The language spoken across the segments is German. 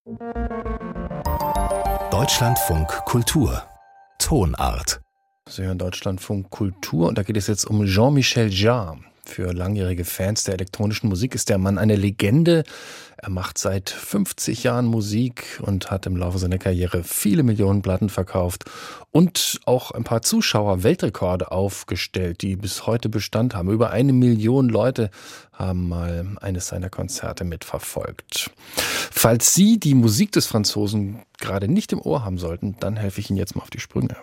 Deutschlandfunk Kultur Tonart. Sie hören Deutschlandfunk Kultur und da geht es jetzt um Jean-Michel Jarre. Für langjährige Fans der elektronischen Musik ist der Mann eine Legende. Er macht seit 50 Jahren Musik und hat im Laufe seiner Karriere viele Millionen Platten verkauft und auch ein paar Zuschauer-Weltrekorde aufgestellt, die bis heute Bestand haben. Über 1 Million Leute haben mal eines seiner Konzerte mitverfolgt. Falls Sie die Musik des Franzosen gerade nicht im Ohr haben sollten, dann helfe ich Ihnen jetzt mal auf die Sprünge.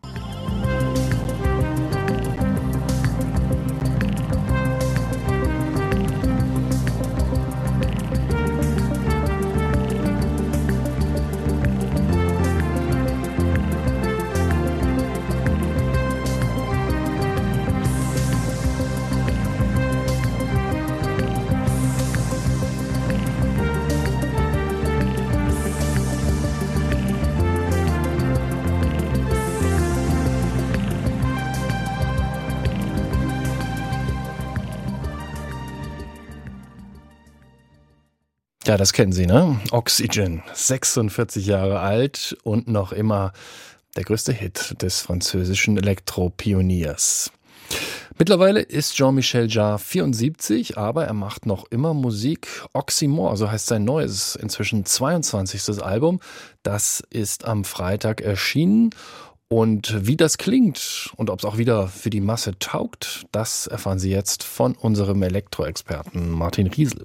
Ja, das kennen Sie, ne? Oxygen, 46 Jahre alt und noch immer der größte Hit des französischen Elektropioniers. Mittlerweile ist Jean-Michel Jarre 74, aber er macht noch immer Musik. Oxymore, so heißt sein neues, inzwischen 22. Album. Das ist am Freitag erschienen. Und wie das klingt und ob es auch wieder für die Masse taugt, das erfahren Sie jetzt von unserem Elektroexperten Martin Riesel.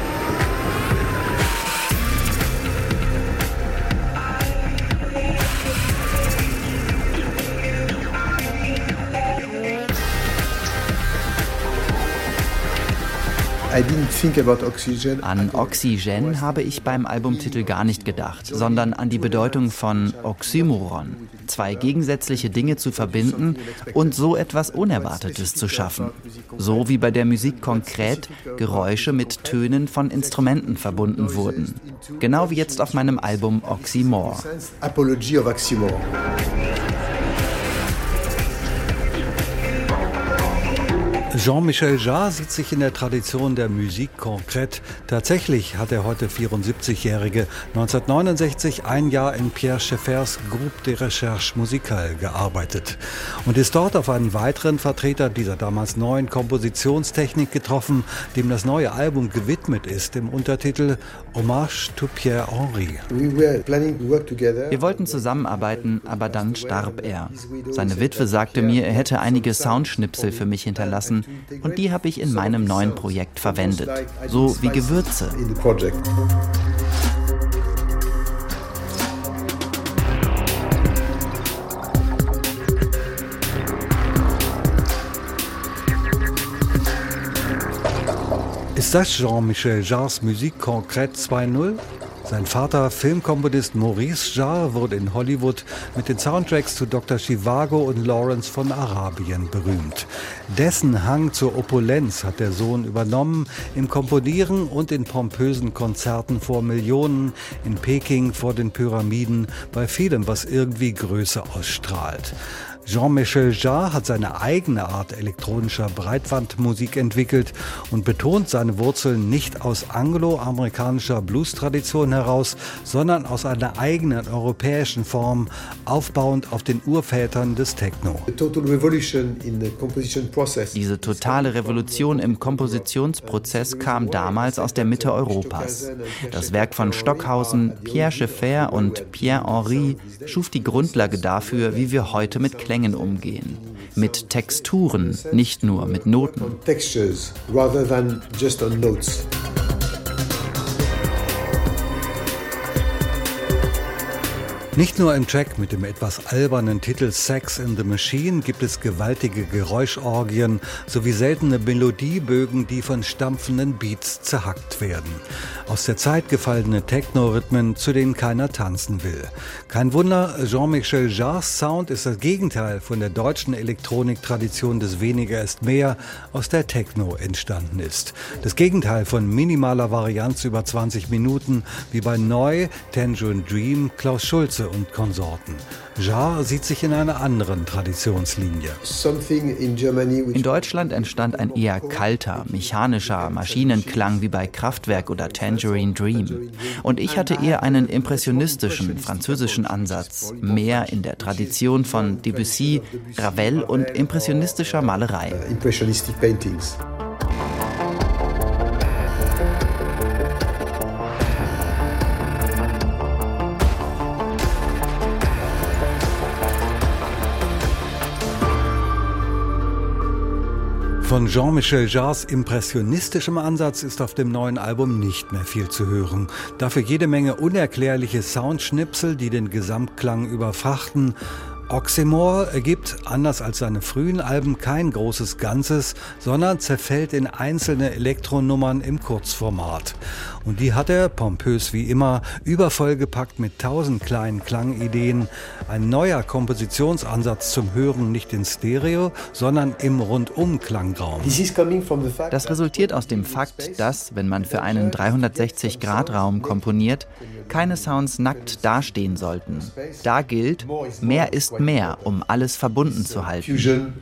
An Oxygen habe ich beim Albumtitel gar nicht gedacht, sondern an die Bedeutung von Oxymoron. 2 gegensätzliche Dinge zu verbinden und so etwas Unerwartetes zu schaffen. So wie bei der Musik konkret Geräusche mit Tönen von Instrumenten verbunden wurden. Genau wie jetzt auf meinem Album Oxymore. Jean-Michel Jarre sieht sich in der Tradition der Musique concrète. Tatsächlich hat der heute 74-Jährige 1969 ein Jahr in Pierre Schaeffers Groupe de Recherche Musicale gearbeitet und ist dort auf einen weiteren Vertreter dieser damals neuen Kompositionstechnik getroffen, dem das neue Album gewidmet ist im Untertitel Hommage to Pierre Henry. Wir wollten zusammenarbeiten, aber dann starb er. Seine Witwe sagte mir, er hätte einige Soundschnipsel für mich hinterlassen, und die habe ich in meinem neuen Projekt verwendet, so wie Gewürze. Ist das Jean-Michel Jarres Musique concrète 2.0? Sein Vater, Filmkomponist Maurice Jarre, wurde in Hollywood mit den Soundtracks zu Dr. Zhivago und Lawrence von Arabien berühmt. Dessen Hang zur Opulenz hat der Sohn übernommen, im Komponieren und in pompösen Konzerten vor Millionen, in Peking vor den Pyramiden, bei vielem, was irgendwie Größe ausstrahlt. Jean-Michel Jarre hat seine eigene Art elektronischer Breitbandmusik entwickelt und betont seine Wurzeln nicht aus anglo-amerikanischer Blues-Tradition heraus, sondern aus einer eigenen europäischen Form, aufbauend auf den Urvätern des Techno. Diese totale Revolution im Kompositionsprozess kam damals aus der Mitte Europas. Das Werk von Stockhausen, Pierre Schaeffer und Pierre Henry schuf die Grundlage dafür, wie wir heute mit Klängen umgehen. Mit Texturen, nicht nur mit Noten. Nicht nur im Track mit dem etwas albernen Titel Sex in the Machine gibt es gewaltige Geräuschorgien sowie seltene Melodiebögen, die von stampfenden Beats zerhackt werden. Aus der Zeit gefallene Techno-Rhythmen, zu denen keiner tanzen will. Kein Wunder, Jean-Michel Jarres Sound ist das Gegenteil von der deutschen Elektroniktradition des Weniger ist mehr, aus der Techno entstanden ist. Das Gegenteil von minimaler Varianz über 20 Minuten, wie bei Neu, Tangerine Dream, Klaus Schulze Brahms und Konsorten. Jarre sieht sich in einer anderen Traditionslinie. In Deutschland entstand ein eher kalter, mechanischer Maschinenklang wie bei Kraftwerk oder Tangerine Dream. Und ich hatte eher einen impressionistischen, französischen Ansatz, mehr in der Tradition von Debussy, Ravel und impressionistischer Malerei. Von Jean-Michel Jarres impressionistischem Ansatz ist auf dem neuen Album nicht mehr viel zu hören. Dafür jede Menge unerklärliche Soundschnipsel, die den Gesamtklang überfrachten. Oxymore ergibt, anders als seine frühen Alben, kein großes Ganzes, sondern zerfällt in einzelne Elektronummern im Kurzformat. Und die hat er, pompös wie immer, übervoll gepackt mit 1000 kleinen Klangideen. Ein neuer Kompositionsansatz zum Hören nicht in Stereo, sondern im Rundum-Klangraum. Das resultiert aus dem Fakt, dass, wenn man für einen 360-Grad-Raum komponiert, keine Sounds nackt dastehen sollten. Da gilt, mehr ist mehr, um alles verbunden zu halten.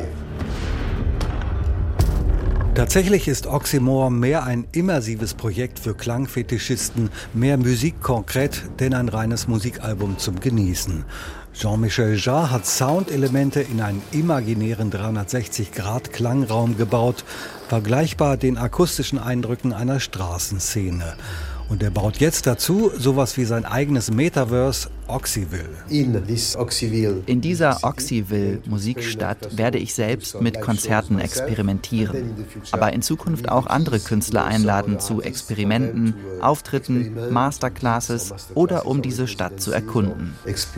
Tatsächlich ist Oxymore mehr ein immersives Projekt für Klangfetischisten, mehr Musik konkret, denn ein reines Musikalbum zum Genießen. Jean-Michel Jarre hat Soundelemente in einen imaginären 360-Grad-Klangraum gebaut, vergleichbar den akustischen Eindrücken einer Straßenszene. Und er baut jetzt dazu sowas wie sein eigenes Metaverse Oxyville. In dieser Oxyville-Musikstadt werde ich selbst mit Konzerten experimentieren, aber in Zukunft auch andere Künstler einladen zu Experimenten, Auftritten, Masterclasses oder um diese Stadt zu erkunden.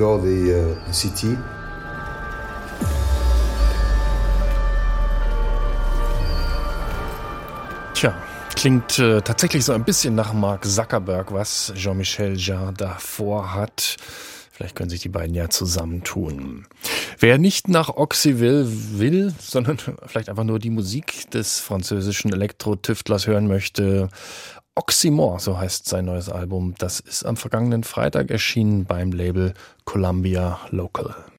Tja. Klingt tatsächlich so ein bisschen nach Mark Zuckerberg, was Jean-Michel Jarre da vorhat. Vielleicht können sich die beiden ja zusammentun. Wer nicht nach Oxyville will, sondern vielleicht einfach nur die Musik des französischen Elektro-Tüftlers hören möchte, Oxymore, so heißt sein neues Album. Das ist am vergangenen Freitag erschienen beim Label Columbia Local.